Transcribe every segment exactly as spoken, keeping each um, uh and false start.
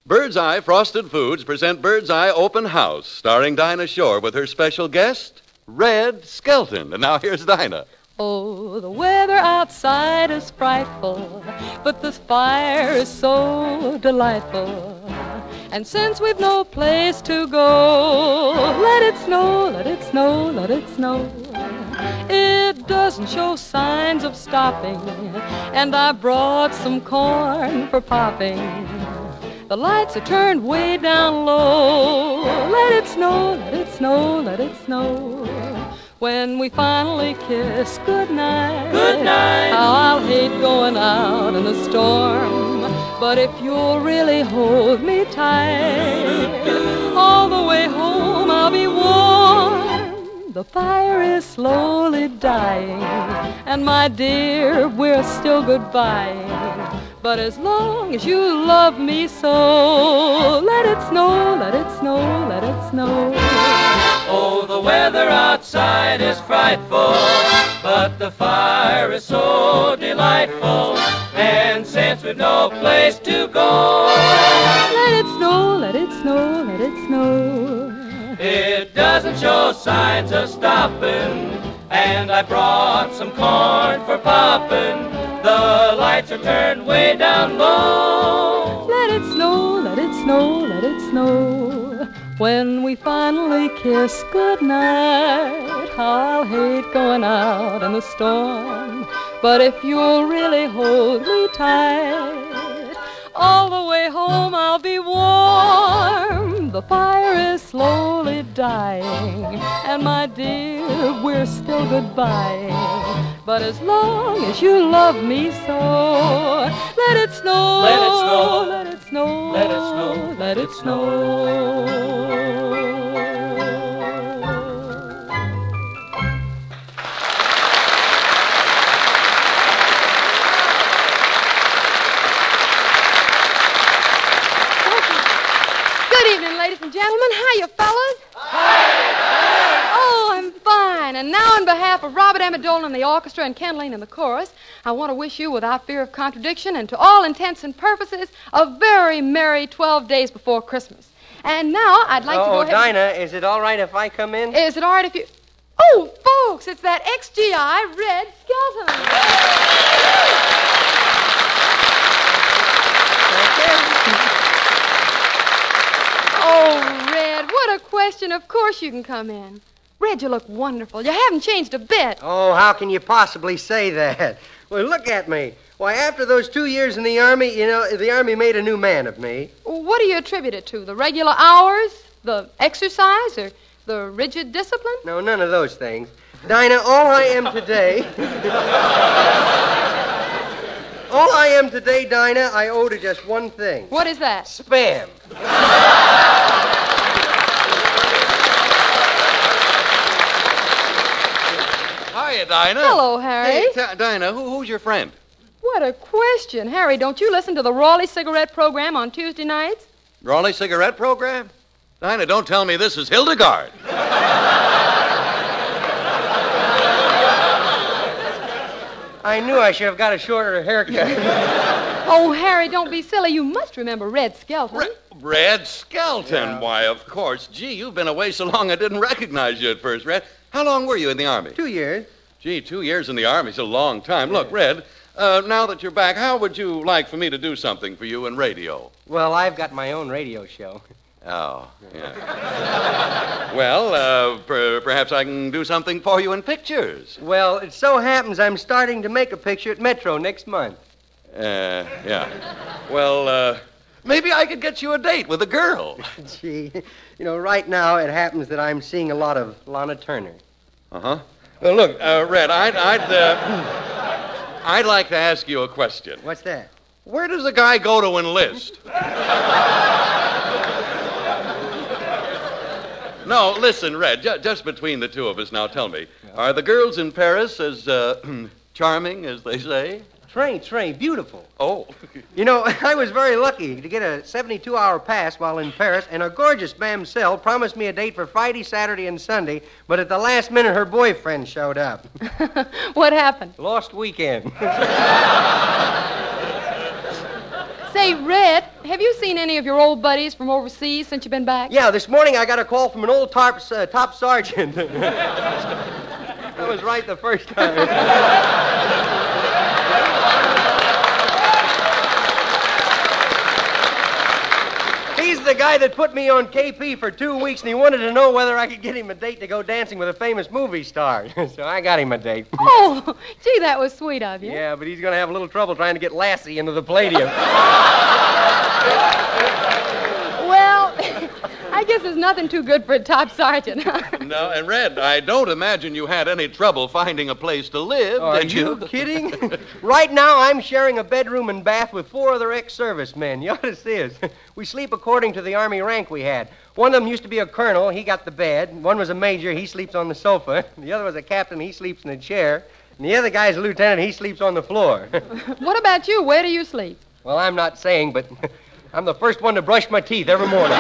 Bird's Eye Frosted Foods present Bird's Eye Open House, starring Dinah Shore with her special guest, Red Skelton. And now here's Dinah. Oh, the weather outside is frightful, but this fire is so delightful. And since we've no place to go, let it snow, let it snow, let it snow. It doesn't show signs of stopping, and I brought some corn for popping. The lights are turned way down low. Let it snow, let it snow, let it snow. When we finally kiss goodnight, good night. How I'll hate going out in the storm. But if you'll really hold me tight, all the way home I'll be warm. The fire is slowly dying, and my dear, we're still goodbye. But as long as you love me so, let it snow, let it snow, let it snow. Oh, the weather outside is frightful, but the fire is so delightful. And since we've no place to go, let it snow, let it snow, let it snow. It doesn't show signs of stopping, and I brought some corn for popping. The lights are turned way down low. Let it snow, let it snow, let it snow. When we finally kiss goodnight, how I'll hate going out in the storm. But if you'll really hold me tight, all the way home I'll be warm. The fire is slowly dying, and my dear, we're still goodbye. But as long as you love me so, let it snow, let it snow, let it snow, let it snow, let it snow. Good evening, ladies and gentlemen. Hiya, fellas. Oh, I'm fine. And now on behalf of Robert Emmett Dolan and the orchestra and Ken Lane and the chorus, I want to wish you, without fear of contradiction and to all intents and purposes, a very merry twelve days before Christmas. And now I'd like oh, to go ahead... Oh, Dinah, is it all right if I come in? Is it all right if you... Oh, folks, it's that X G I Red Skelton. Oh, Red, what a question. Of course you can come in. Red, you look wonderful. You haven't changed a bit. Oh, how can you possibly say that? Well, look at me. Why, after those two years in the Army, you know, the Army made a new man of me. What do you attribute it to? The regular hours? The exercise? Or the rigid discipline? No, none of those things. Dinah, all I am today... all I am today, Dinah, I owe to just one thing. What is that? Spam. Hiya, Dinah. Hello, Harry. Hey, t- Dinah, who, who's your friend? What a question. Harry, don't you listen to the Raleigh cigarette program on Tuesday nights? Raleigh cigarette program? Dinah, don't tell me this is Hildegard. I knew I should have got a shorter haircut. Oh, Harry, don't be silly. You must remember Red Skelton. Re- Red Skelton? Yeah. Why, of course. Gee, you've been away so long I didn't recognize you at first, Red. How long were you in the Army? Two years. Gee, two years in the Army's a long time. Look, Red, uh, now that you're back, how would you like for me to do something for you in radio? Well, I've got my own radio show. Oh, yeah. Well, uh, per- perhaps I can do something for you in pictures. Well, it so happens I'm starting to make a picture at Metro next month. Uh, yeah. Well, uh, maybe I could get you a date with a girl. Gee, you know, right now it happens that I'm seeing a lot of Lana Turner. Uh-huh. Well, look, uh, Red, I'd, I'd, uh, I'd like to ask you a question. What's that? Where does a guy go to enlist? No, listen, Red, ju- just between the two of us, now tell me, are the girls in Paris as uh, charming as they say? Trey, Trey, beautiful. Oh. You know, I was very lucky to get a seventy-two hour pass while in Paris, and a gorgeous mamselle promised me a date for Friday, Saturday, and Sunday, but at the last minute her boyfriend showed up. What happened? Lost weekend. Say, Red, have you seen any of your old buddies from overseas since you've been back? Yeah, this morning I got a call from an old tarp, uh, top sergeant. I was right the first time. He's the guy that put me on K P for two weeks, and he wanted to know whether I could get him a date to go dancing with a famous movie star. So I got him a date. Oh, gee, that was sweet of you. Yeah, but he's going to have a little trouble trying to get Lassie into the Palladium. Well, I guess there's nothing too good for a top sergeant, huh? No, and Red, I don't imagine you had any trouble finding a place to live, Are did you? you kidding? Right now, I'm sharing a bedroom and bath with four other ex-servicemen. You ought to see us. We sleep according to the Army rank we had. One of them used to be a colonel. He got the bed. One was a major. He sleeps on the sofa. The other was a captain. He sleeps in a chair. And the other guy's a lieutenant. He sleeps on the floor. What about you? Where do you sleep? Well, I'm not saying, but I'm the first one to brush my teeth every morning.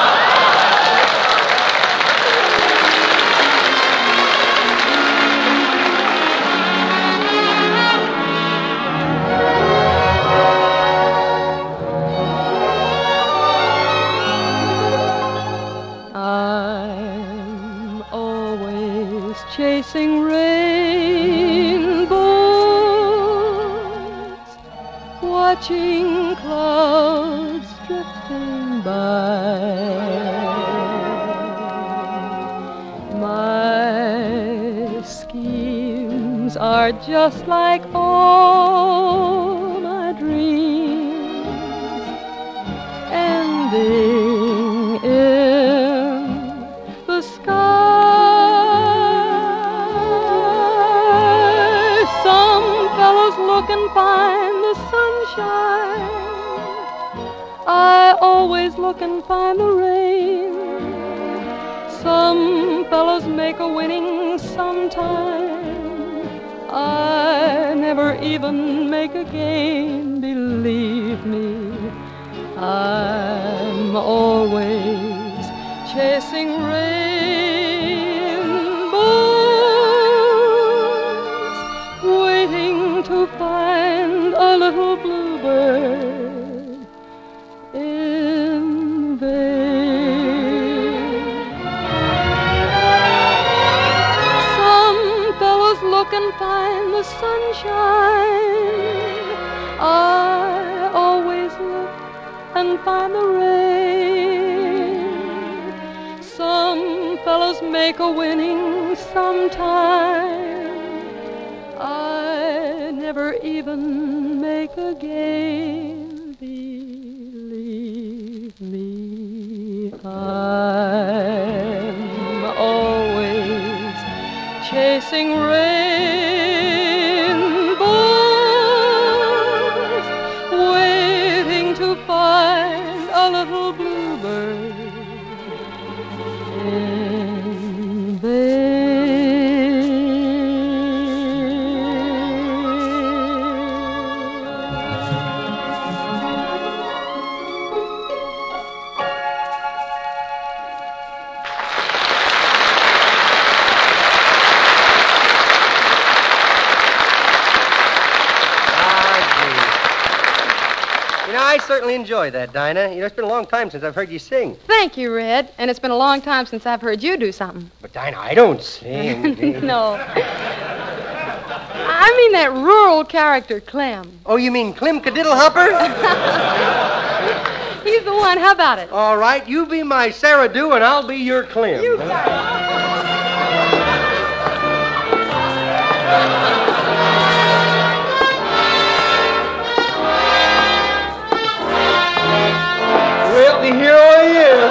I'm always chasing rainbows, watching clouds drifting by. My schemes are just like all my dreams, ending in the sky. Some fellows look and find the sunshine. I always look and find the rain. Some fellows make a winning sometime. I never even make a game, believe me. I'm always chasing rainbows, waiting to find a little bluebird in vain. Some fellows look and find the sunshine. I always look and find the rain. Some fellows make a winning sometime. I never even make a game, believe me. I'm always chasing rainbows, waiting to find a little bluebird in I certainly enjoy that, Dinah. You know, it's been a long time since I've heard you sing. Thank you, Red. And it's been a long time since I've heard you do something. But, Dinah, I don't sing. No. I mean that rural character, Clem. Oh, you mean Clem Cadiddlehopper? He's the one. How about it? All right, you be my Sarah Dew, and I'll be your Clem. You got Well, here I am.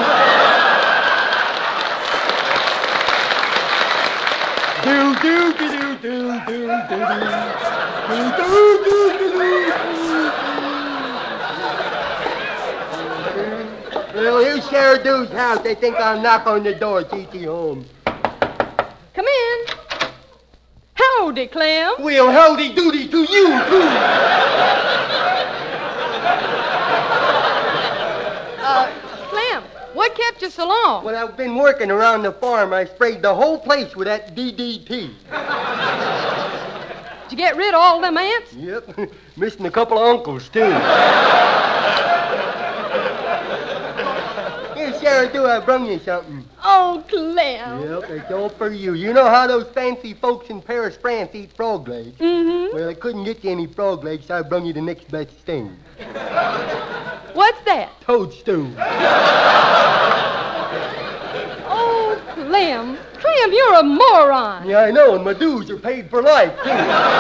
Do do do do do do do do do do do. Well, here's Sarah Dew's house. They think I'll knock on the door. T T home. Come in. Howdy, Clem. Well, howdy doody to you too. Uh, Clem, what kept you so long? When I've been working around the farm, I sprayed the whole place with that D D T. Did you get rid of all them ants? Yep, missing a couple of uncles, too. Here, Sarah, do I brung you something? Oh, Clem. Yep, it's all for you. You know how those fancy folks in Paris, France eat frog legs? Mm-hmm. Well, I couldn't get you any frog legs, so I brung you the next best thing. What's that? Toadstool. Oh, Clem. Clem, you're a moron. Yeah, I know, and my dues are paid for life, too.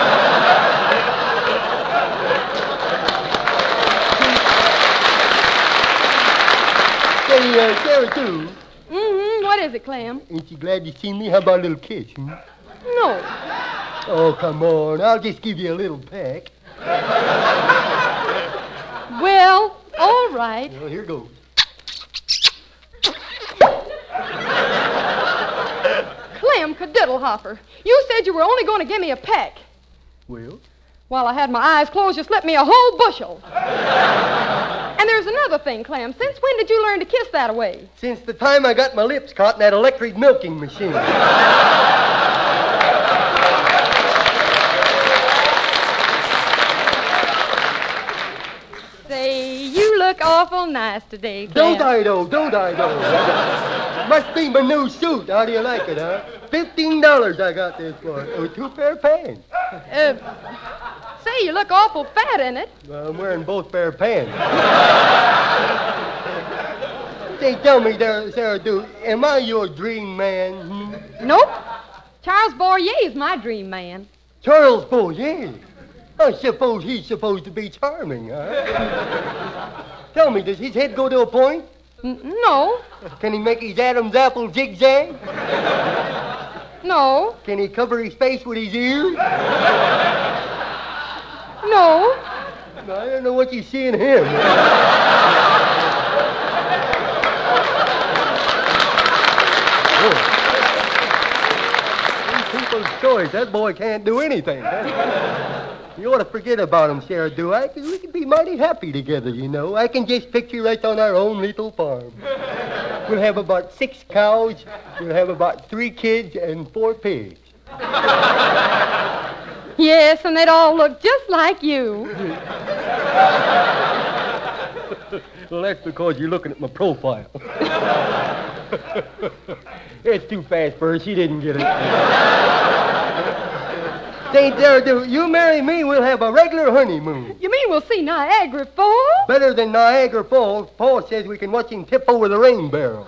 Say, uh, Sarah, too. Mm-hmm. What is it, Clem? Ain't you glad to see me? How about a little kiss, hmm? No. Oh, come on. I'll just give you a little peck. Well, all right. Well, here goes. Clem Cadiddlehopper, you said you were only going to give me a peck. Well? While I had my eyes closed, you slipped me a whole bushel. And there's another thing, Clem. Since when did you learn to kiss that away? Since the time I got my lips caught in that electric milking machine. Say, you look awful nice today, Clem. Don't I, though? Don't I, though? Must be my new suit. How do you like it, huh? Fifteen dollars I got this for. Oh, two pair of pants. Uh, say, you look awful fat in it. Well, I'm wearing both pair of pants. Say, tell me there, Sarah, do, am I your dream man? Hmm? Nope. Charles Bourier's my dream man. Charles Bourrier? I suppose he's supposed to be charming, huh? Tell me, does his head go to a point? N- no. Can he make his Adam's apple zigzag? No. Can he cover his face with his ears? No. I don't know what you see in him. People's choice. That boy can't do anything. You ought to forget about him, Sarah, do I? 'Cause we could be mighty happy together, you know. I can just picture right on our own little farm. We'll have about six cows, we'll have about three kids, and four pigs. Yes, and they'd all look just like you. Well, that's because you're looking at my profile. It's too fast for her. She didn't get it. Saint Sarah, do you marry me, we'll have a regular honeymoon. You mean we'll see Niagara Falls? Better than Niagara Falls. Paul says we can watch him tip over the rain barrel.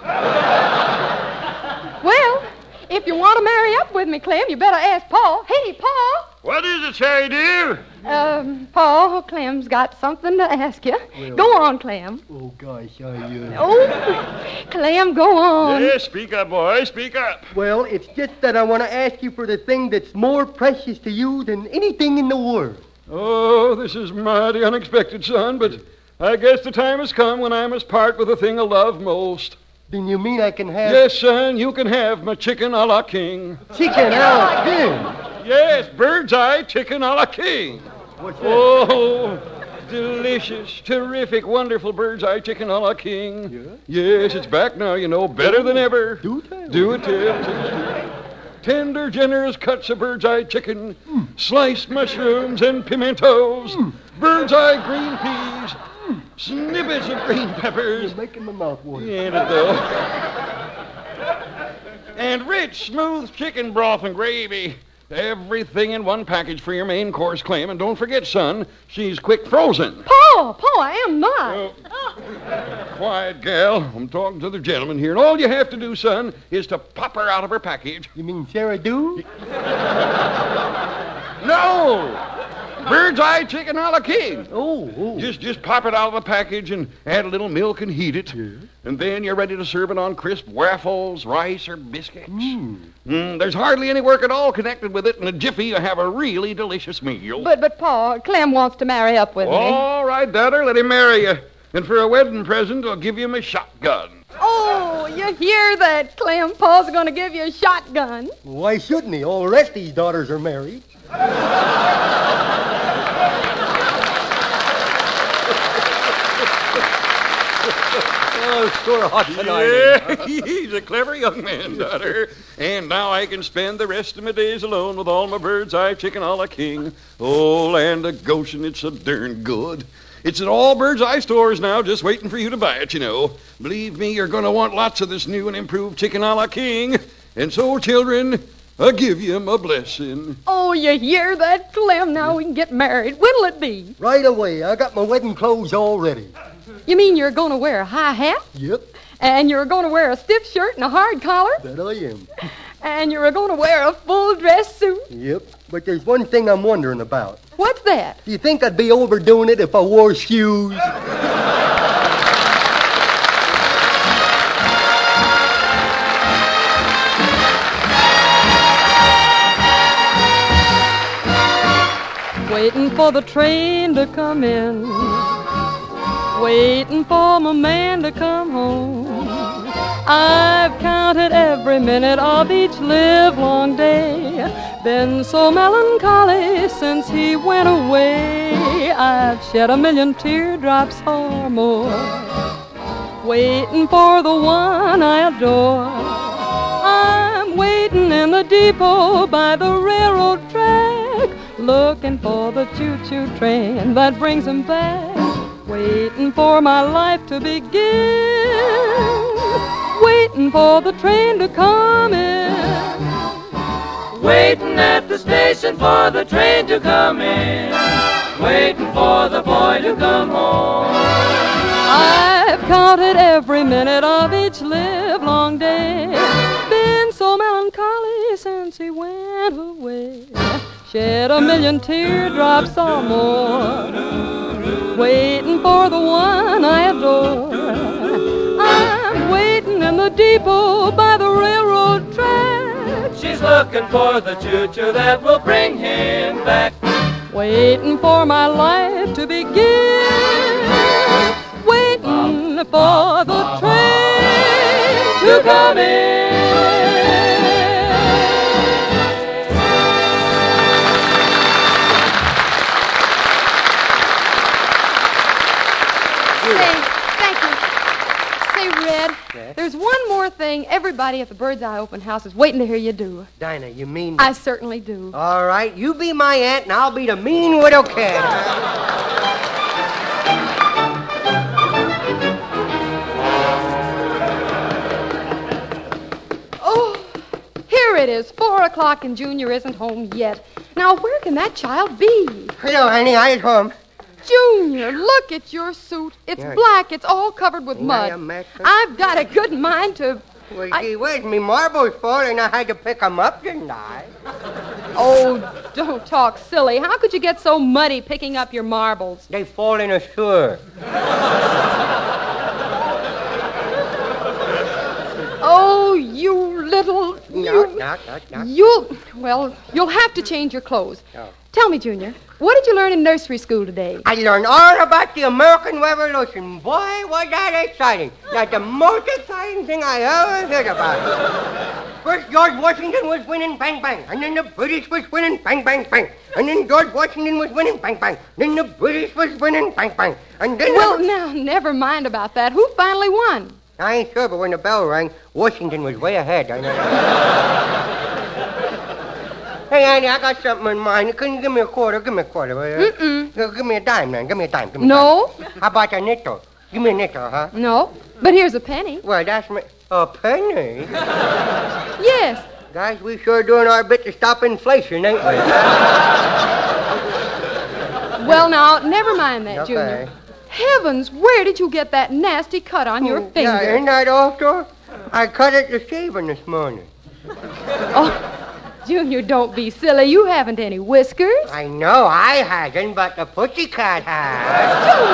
Well, if you want to marry up with me, Clem, you better ask Paul. Hey, Paul. What is it, Sarah, dear? Um, Paul, Clem's got something to ask you. Well, go on, Clem. Oh, gosh, I, uh... Oh, Clem, go on. Yes, speak up, boy, speak up. Well, it's just that I want to ask you for the thing that's more precious to you than anything in the world. Oh, this is mighty unexpected, son, but I guess the time has come when I must part with the thing I love most. Then you mean I can have... Yes, son, you can have my chicken a la king. Chicken a la king? Yes, bird's eye chicken a la king. What's that? Oh, delicious, terrific, wonderful bird's eye chicken a la king. Yeah? Yes, it's back now, you know, better than ever. Do tell. Do it, tell. Tender, generous cuts of bird's eye chicken, mm. sliced mushrooms and pimentos, mm. bird's eye green peas, mm. snippets of green peppers. You're making my mouth water. Ain't it, though? And rich, smooth chicken broth and gravy. Everything in one package for your main course, Clem. And don't forget, son, she's quick frozen. Paul, Paul, I am not. Oh. Quiet, gal. I'm talking to the gentleman here. And all you have to do, son, is to pop her out of her package. You mean Sarah do? No! Bird's eye chicken a la king. Oh, oh. Just just pop it out of the package and add a little milk and heat it. Yeah. And then you're ready to serve it on crisp waffles, rice, or biscuits. Mm. Mm, there's hardly any work at all connected with it. In a jiffy, you have a really delicious meal. But, but, Paul, Clem wants to marry up with me. All right, daughter, let him marry you. And for a wedding present, I'll give you my shotgun. Oh, you hear that, Clem? Paul's going to give you a shotgun. Why shouldn't he? All the rest of his daughters are married. Oh, it's sort of hot tonight. Yeah, he's a clever young man, daughter. And now I can spend the rest of my days alone with all my bird's eye chicken a la king. Oh, land of Goshen, it's so darn good. It's at all Bird's Eye stores now, just waiting for you to buy it, you know. Believe me, you're going to want lots of this new and improved chicken a la king. And so, children, I give you my blessing. Oh, you hear that, Clem? Now we can get married. When'll it be? Right away. I got my wedding clothes all ready. You mean you're going to wear a high hat? Yep, And you're going to wear a stiff shirt and a hard collar? that I am. And you're going to wear a full dress suit? Yep, but there's one thing I'm wondering about. What's that? Do you think I'd be overdoing it if I wore shoes? Waiting for the train to come in, waiting for my man to come home. I've counted every minute of each livelong day, been so melancholy since he went away. I've shed a million teardrops or more, waiting for the one I adore. I'm waiting in the depot by the railroad track, looking for the choo-choo train that brings him back, waiting for my life to begin, waiting for the train to come in, Waiting at the station for the train to come in, waiting for the boy to come home. I've counted every minute of each livelong day, been so melancholy since he went away, shed a million teardrops or more, waiting for the one I adore. I'm waiting in the depot by the railroad track, She's looking for the choo-choo that will bring him back. waiting for my life to begin, waiting for the train to come in. Say, thank you. Say, Red, there's one more thing everybody at the Bird's Eye Open House is waiting to hear you do. Dinah, you mean... I certainly do. All right, you be my aunt, and I'll be the mean widow cat. Oh, here it is, four o'clock, and Junior isn't home yet. Now, where can that child be? Hello, honey, I was home. Junior, look at your suit. It's Yeah. black. It's all covered with Yeah, mud. yeah, Max. I've got a good mind to... Well, I- gee whiz, me marbles falling. I had to pick 'em up, didn't I? Oh, don't talk silly. How could you get so muddy picking up your marbles? They fall in a sewer. Oh, you little... No, You, no, no, no. you'll... Well, you'll have to change your clothes. Oh. Tell me, Junior, what did you learn in nursery school today? I learned all about the American Revolution. Boy, was that exciting. That's the most exciting thing I ever heard about. First, George Washington was winning, bang, bang. And then the British was winning, bang, bang, bang. And then George Washington was winning, bang, bang. Then the British was winning, bang, bang. And then... Well, now, never mind about that. Who finally won? I ain't sure, but when the bell rang, Washington was way ahead. I know. Hey, Annie, I got something in mind. Can you give me a quarter? Give me a quarter, will you? Mm-mm. Give me a dime, then. Give me a dime. Give me No. a dime. How about a nickel? Give me a nickel, huh? No. But here's a penny. Well, that's me. A penny? Yes. Guys, we sure doing our bit to stop inflation, ain't we? Well, now, never mind that, Okay. Junior. Heavens, where did you get that nasty cut on your finger? Yeah, ain't that awful? I cut it to shaving this morning. Oh, Junior, don't be silly. You haven't any whiskers. I know I hasn't, but the pussycat has.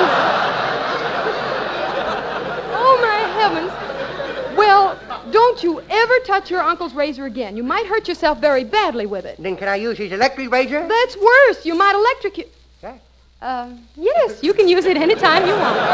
Oh, my heavens. Well, don't you ever touch your uncle's razor again. You might hurt yourself very badly with it. Then can I use his electric razor? That's worse. You might electrocute... Yeah. Uh, yes, you can use it any time you want.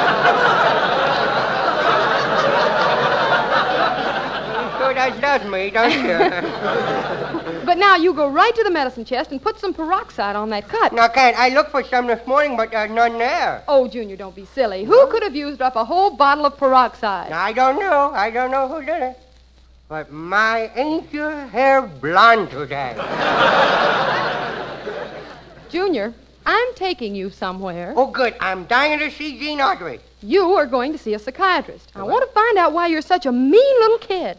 Sure that does me, don't you? But now you go right to the medicine chest and put some peroxide on that cut. Now, Kate, I looked for some this morning, but there's none there. Oh, Junior, don't be silly. Who could have used up a whole bottle of peroxide? I don't know. I don't know who did it. But my, ain't your hair blonde today? Junior, I'm taking you somewhere. Oh, good. I'm dying to see Gene Audrey. You are going to see a psychiatrist. I want to find out why you're such a mean little kid.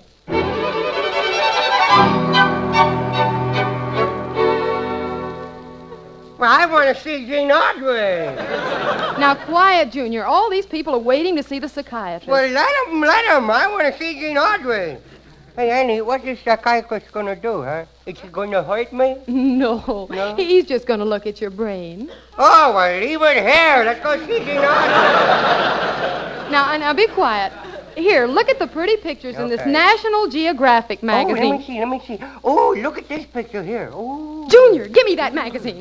Well, I want to see Gene Audrey. Now, quiet, Junior. All these people are waiting to see the psychiatrist. Well, let him, let him. I want to see Gene Audrey. Hey, Annie, what's this psychiatrist going to do, huh? Is he going to hurt me? No. No? He's just going to look at your brain. Oh, well, leave it here. Let's go see Gene Audrey. Now, now, be quiet. Here, look at the pretty pictures in this Okay. National Geographic Oh, magazine. let me see, let me see. Oh, look at this picture here. Oh. Junior, give me that magazine.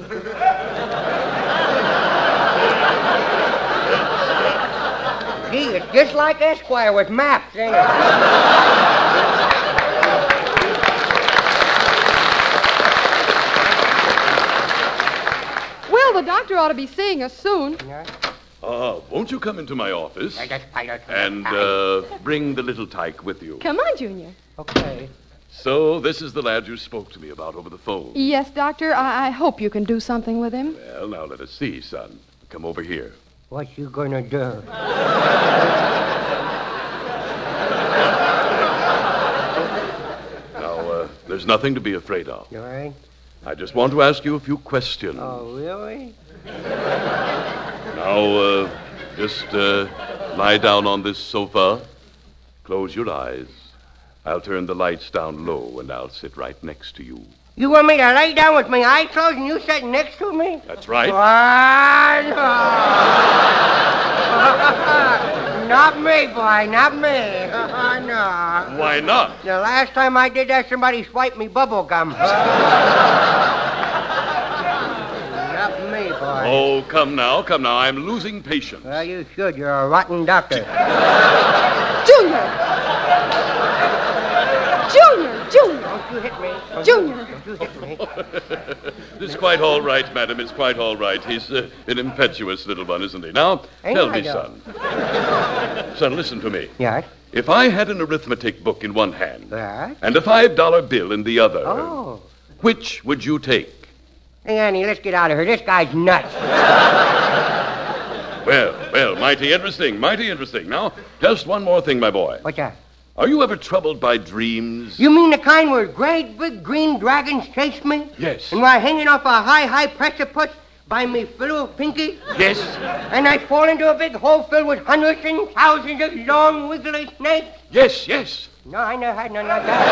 Gee, it's just like Esquire with maps, ain't it? Well, the doctor ought to be seeing us soon. Ah, won't you come into my office I just pilot. and uh, bring the little tyke with you? Come on, Junior. Okay. So, this is the lad you spoke to me about over the phone. Yes, Doctor, I, I hope you can do something with him. Well, now let us see, son. Come over here. What you gonna do? Now, uh, there's nothing to be afraid of. You all right? I just want to ask you a few questions. Oh, really? Now, uh, just uh, lie down on this sofa. Close your eyes. I'll turn the lights down low, and I'll sit right next to you. You want me to lay down with my eyes closed and you sitting next to me? That's right. Why, no. Not me, boy, not me. No. Why not? The last time I did that, somebody swiped me bubble gum. Not me, boy. Oh, come now, come now. I'm losing patience. Well, you should. You're a rotten doctor. Junior! Junior! Junior! Don't you hit me. Don't Junior! Don't you hit me. It's quite all right, madam. It's quite all right. He's uh, an impetuous little one, isn't he? Now, Ain't tell I, me, though? son. Son, listen to me. Yes? If I had an arithmetic book in one hand Yes? and a five-dollar bill in the other, Oh. which would you take? Hey, Annie, let's get out of here. This guy's nuts. Well, well, mighty interesting, mighty interesting. Now, just one more thing, my boy. What's that? Are you ever troubled by dreams? You mean the kind where great big green dragons chase me? Yes. And while hanging off a high, high precipice by me fellow Pinky? Yes. And I fall into a big hole filled with hundreds and thousands of long, wiggly snakes? Yes, yes. No, I never had none like that.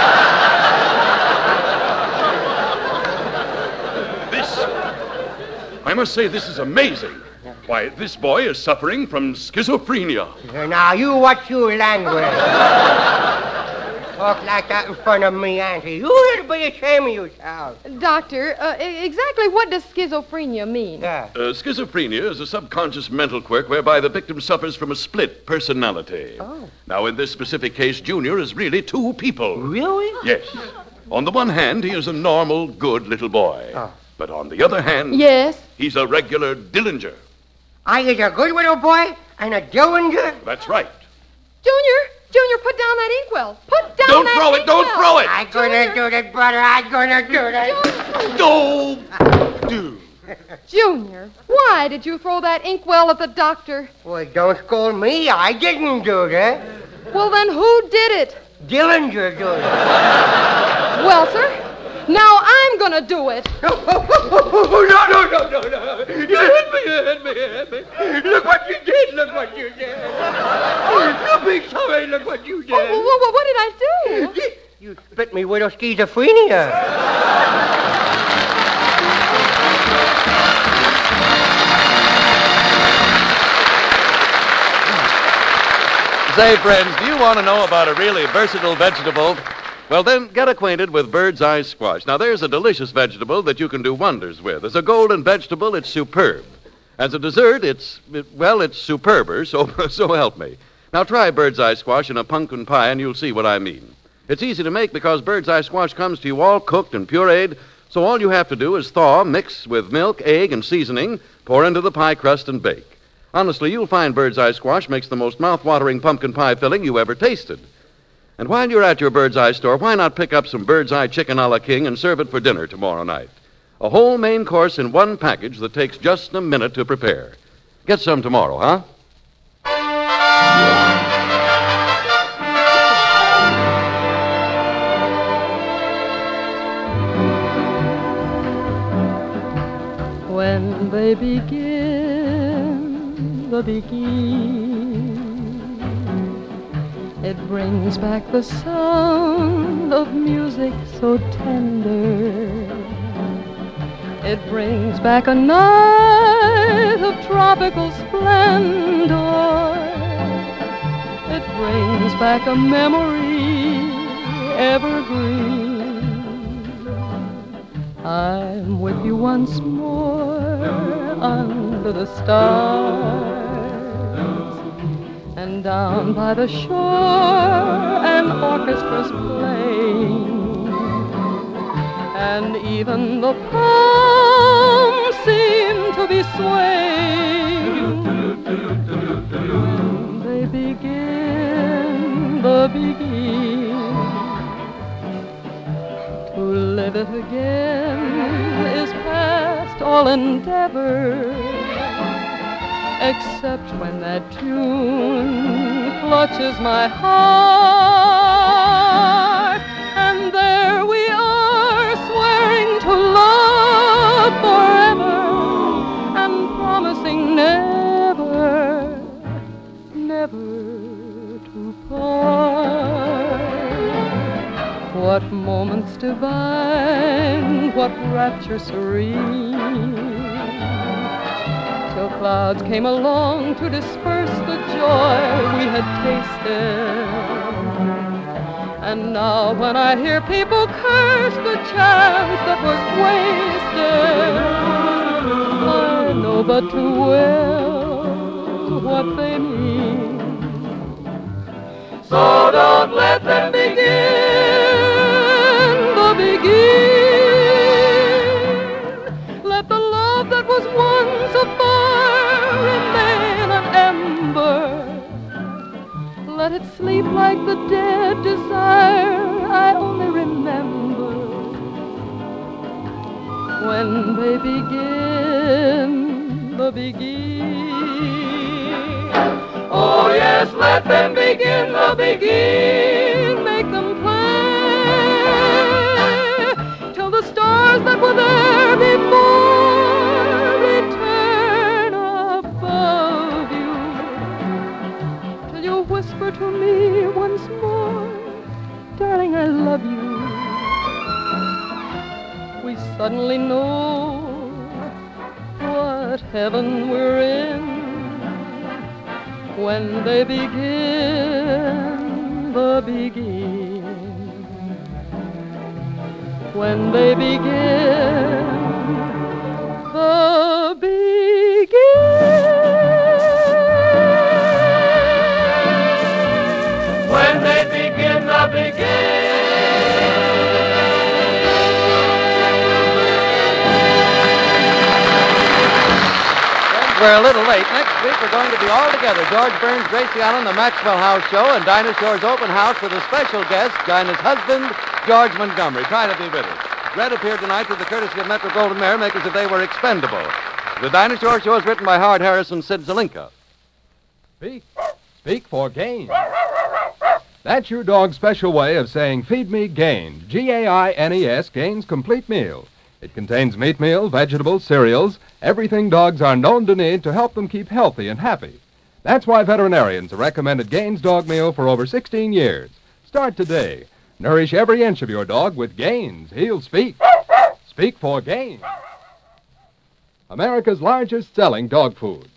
This, I must say, this is amazing. Why, this boy is suffering from schizophrenia. Here, now, you watch your language. Talk like that in front of me, Auntie. You ought to be ashamed of yourself. Doctor, uh, e- exactly what does schizophrenia mean? Yeah. Uh, schizophrenia is a subconscious mental quirk whereby the victim suffers from a split personality. Oh. Now, in this specific case, Junior is really two people. Really? Yes. On the one hand, he is a normal, good little boy. Oh. But on the other hand, Yes? he's a regular Dillinger. I is a good little boy and a Dillinger? That's right. Junior! Junior, put down that inkwell. Put down Don't that throw it, don't inkwell. throw it. I'm gonna do that, brother. I'm gonna do that. Don't do. Junior, why did you throw that inkwell at the doctor? Well, don't scold me. I didn't do that. Well, then who did it? Dillinger did it. Well, sir, now I'm gonna do it. No, no, no, no, no, no. You hit me, you hit me, you hit me. Look what you did, look what you did. You big sorry, look what you did. Oh, well, well, what did I do? You split me with a schizophrenia. Say, friends, do you want to know about a really versatile vegetable? Well, then, get acquainted with bird's eye squash. Now, there's a delicious vegetable that you can do wonders with. As a golden vegetable, it's superb. As a dessert, it's, it, well, it's superber, so, so help me. Now, try bird's eye squash in a pumpkin pie, and you'll see what I mean. It's easy to make because bird's eye squash comes to you all cooked and pureed, so all you have to do is thaw, mix with milk, egg, and seasoning, pour into the pie crust, and bake. Honestly, you'll find bird's eye squash makes the most mouth-watering pumpkin pie filling you ever tasted. And while you're at your bird's eye store, why not pick up some bird's eye chicken a la king and serve it for dinner tomorrow night? A whole main course in one package that takes just a minute to prepare. Get some tomorrow, huh? When they begin the beginning, it brings back the sound of music so tender. It brings back a night of tropical splendor. It brings back a memory evergreen. I'm with you once more under the stars, and down by the shore an orchestra's playing, and even the palms seem to be swaying. When they begin the beginning, to live it again is past all endeavor, except when that tune clutches my heart, and there we are swearing to love forever and promising never, never to part. What moments divine, what rapture serene, till clouds came along to disperse the joy we had tasted. And now when I hear people curse the chance that was wasted, I know but too well what they mean. So don't let them begin the begin. Let the love that was once a fire remain an ember. Let it sleep like the dead desire I only remember. When they begin the begin. Oh yes, let them begin the begin. Make them play till the stars that were there before return above you, till you whisper to me once more, darling, I love you. We suddenly know what heaven we're in when they begin the begin. When they begin the begin. When they begin the begin. We're a little late. Next week we're going to be all together. George Burns, Gracie Allen, the Maxwell House Show, and Dinah Shore's Open House with a special guest, Dinah's husband, George Montgomery. Try to be with us. Red appeared tonight with the courtesy of Metro Goldwyn Mayer, make as if they were expendable. The Dinah Shore Show is written by Howard Harris and Sid Zelinka. Speak. Speak for Gaines. That's your dog's special way of saying feed me Gaines. G A I N E S, Gaines Complete Meal. It contains meat meal, vegetables, cereals, everything dogs are known to need to help them keep healthy and happy. That's why veterinarians have recommended Gaines Dog Meal for over sixteen years. Start today. Nourish every inch of your dog with Gaines. He'll speak. Speak for Gaines. America's largest selling dog food.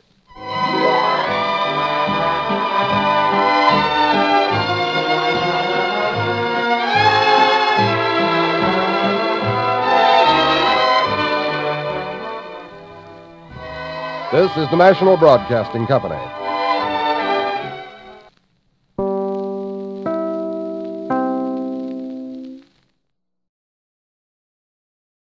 This is the National Broadcasting Company.